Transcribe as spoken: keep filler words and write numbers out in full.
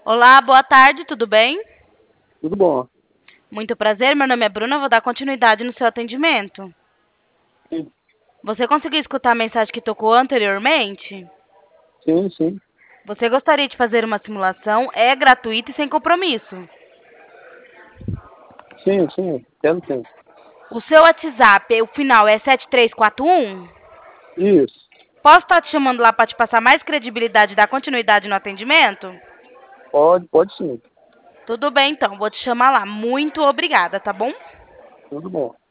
Olá, boa tarde, tudo bem? Tudo bom. Muito prazer, meu nome é Bruna, eu vou dar continuidade no seu atendimento. Sim, Você conseguiu escutar a mensagem que tocou anteriormente? sim, sim, Você gostaria de fazer uma simulação? É gratuita e sem compromisso. sim, sim, quero sim. O seu WhatsApp, o final é sete três quatro um? Isso, Posso estar te chamando lá para te passar mais credibilidade e dar continuidade no atendimento? pode, pode sim, Tudo bem, então, vou te chamar lá. Muito obrigada, tá bom? tudo bom.